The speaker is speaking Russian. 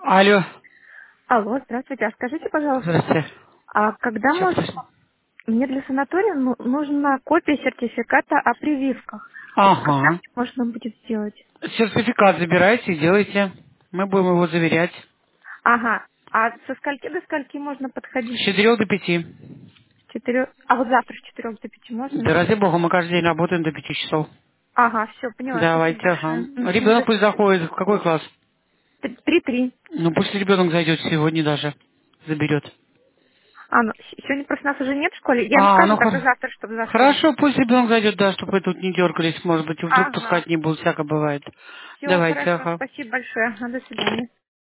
Алло. Алло, здравствуйте. А скажите, пожалуйста, Здравствуйте. а когда Сейчас можно... слышно. Мне для санатория нужна копия сертификата о прививках. Когда Ага. мне можно будет сделать? Сертификат забирайте и делайте. Мы будем его заверять. Ага. А со скольки до скольки можно С подходить? 4 до 5. С 4... А вот завтра с 4 до 5 можно? Да ради бога, мы каждый день работаем до 5 часов. Ага, все, поняла. Спасибо Давайте, ага. большое. Мгм, Ребенок до пусть свидания. заходит. В какой класс? 3-3. Ну пусть ребенок зайдет сегодня даже. Заберет. А, ну, сегодня просто нас уже нет в школе. Я ему А, скажу ну тогда завтра, чтобы зашел. хорошо, пусть ребенок зайдет, да, чтобы вы тут не дергались, может быть, вдруг Ага. пускать не будут, всяко бывает. Все, Давайте, хорошо. ага. Спасибо большое. До свидания.